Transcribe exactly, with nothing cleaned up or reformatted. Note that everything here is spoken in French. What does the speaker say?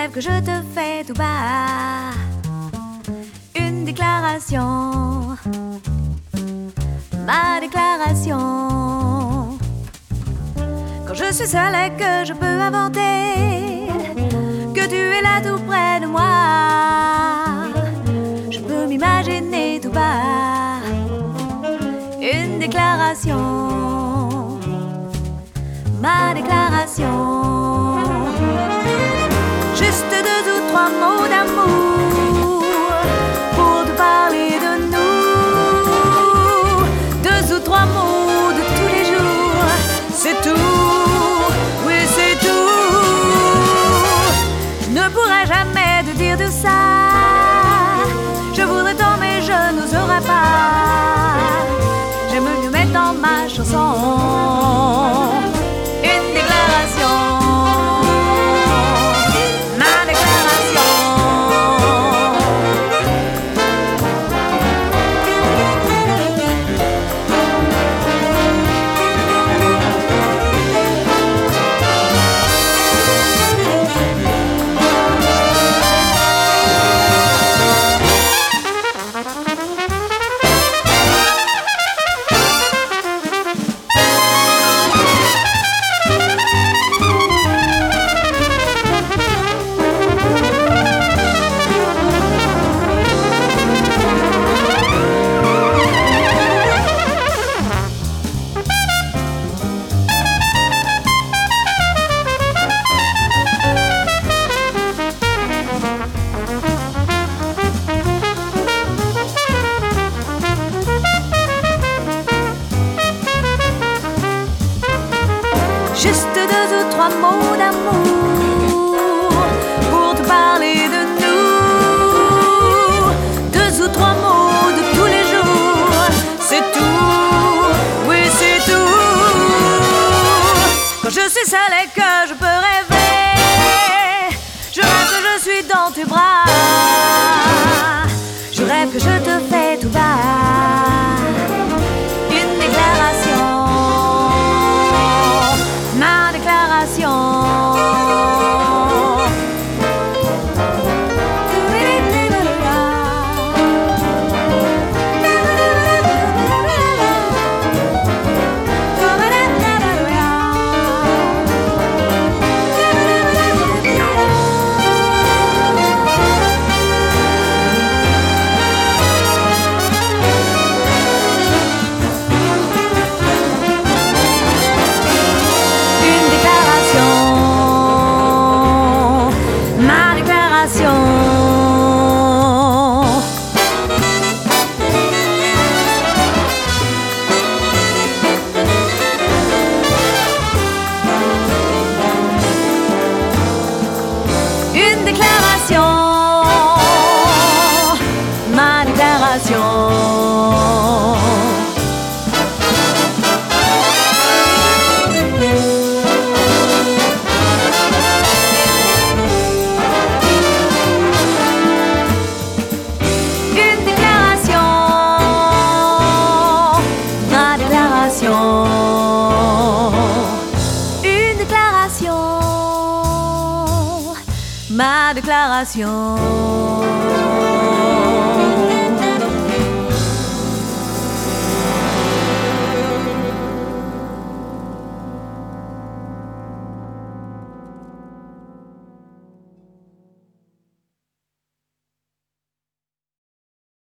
rêve que je te fais tout bas une déclaration, ma déclaration. Quand je suis seule et que je peux inventer que tu es là tout près de moi, je peux m'imaginer tout bas une déclaration, ma déclaration. Juste deux ou trois mots d'amour pour te parler de nous. Deux ou trois mots de tous les jours, c'est tout, oui c'est tout. Je ne pourrai jamais te dire tout ça, je voudrais tant mais je n'oserai pas. J'aime mieux mettre dans ma chanson une déclaration, ma déclaration. Juste deux ou trois mots d'amour pour te parler de nous. Deux ou trois mots de tous les jours, c'est tout, oui c'est tout. Quand je suis seule et que je peux rêver, je rêve que je suis dans tes bras. Je rêve que je te fais tout bas une déclaration, ma déclaration. Une déclaration, ma déclaration. Une déclaration, ma déclaration. Une déclaration, ma déclaration.